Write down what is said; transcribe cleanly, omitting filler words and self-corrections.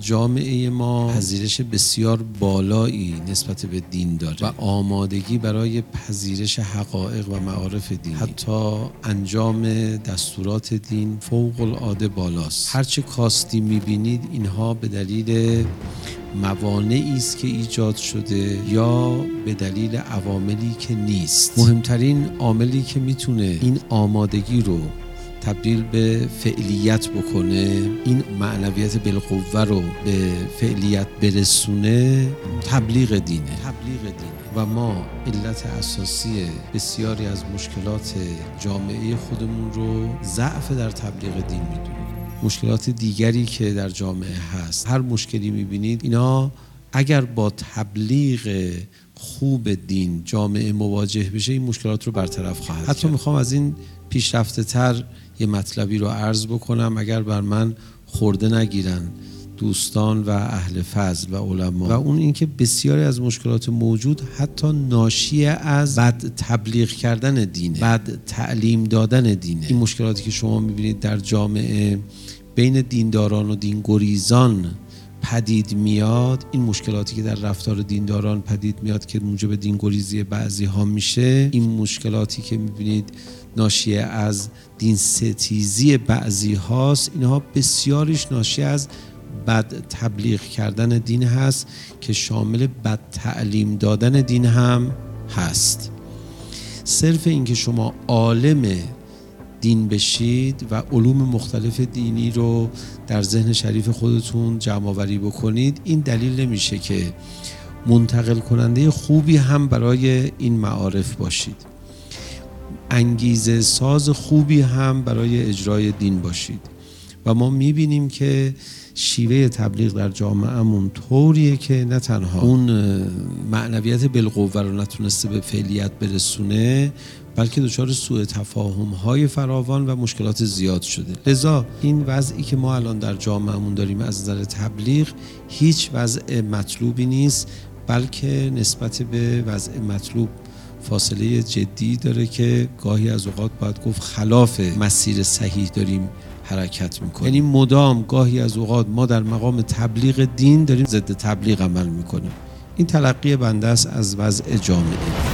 جامعه ما پذیرش بسیار بالایی نسبت به دین داره و آمادگی برای پذیرش حقایق و معارف دینی، حتی انجام دستورات دین فوق العاده بالاست. هرچه کاستی میبینید اینها به دلیل موانعی است که ایجاد شده یا به دلیل عواملی که نیست. مهمترین عاملی که میتونه این آمادگی رو تبدیل به فعلیت بکنه، این معنویت بالقوه رو به فعلیت برسونه، تبلیغ دینه. و ما علت اساسی بسیاری از مشکلات جامعه خودمون رو ضعف در تبلیغ دین میدونیم. مشکلات دیگری که در جامعه هست، هر مشکلی میبینید، اینا اگر با تبلیغ خوب دین جامعه مواجه بشه این مشکلات رو برطرف خواهد کرد. حتی میخوام از این پیشرفته تر یه مطلبی رو عرض بکنم، اگر بر من خورده نگیرن دوستان و اهل فضل و علما، و اون اینکه بسیاری از مشکلات موجود حتی ناشی از بد تبلیغ کردن دینه، بد تعلیم دادن دینه. این مشکلاتی که شما میبینید در جامعه بین دینداران و دینگریزان پدید میاد، این مشکلاتی که در رفتار دینداران پدید میاد که موجب دینگریزی بعضی ها میشه، این مشکلاتی که میبینید ناشی از دین ستیزی بعضی هاست، اینها بسیاریش ناشی از بد تبلیغ کردن دین هست که شامل بد تعلیم دادن دین هم هست. صرف این که شما عالم دین بشید و علوم مختلف دینی رو در ذهن شریف خودتون جمع آوری بکنید، این دلیل نمیشه که منتقل کننده خوبی هم برای این معارف باشید، انگیزه ساز خوبی هم برای اجرای دین باشید. و ما میبینیم که شیوه تبلیغ در جامعهمون طوریه که نه تنها اون معنویت بالقوه رو نتونسته به فعلیت برسونه، بلکه دچار سوء تفاهم‌های فراوان و مشکلات زیاد شده. لذا این وضعی که ما الان در جامعهمون داریم از نظر تبلیغ هیچ وضع مطلوبی نیست، بلکه نسبت به وضع مطلوب فاصله جدی داره که گاهی از اوقات باید گفت خلاف مسیر صحیح داریم حرکت میکنیم. یعنی مدام گاهی از اوقات ما در مقام تبلیغ دین داریم ضد تبلیغ عمل میکنیم. این تلقی بنده است از وضع جامعه.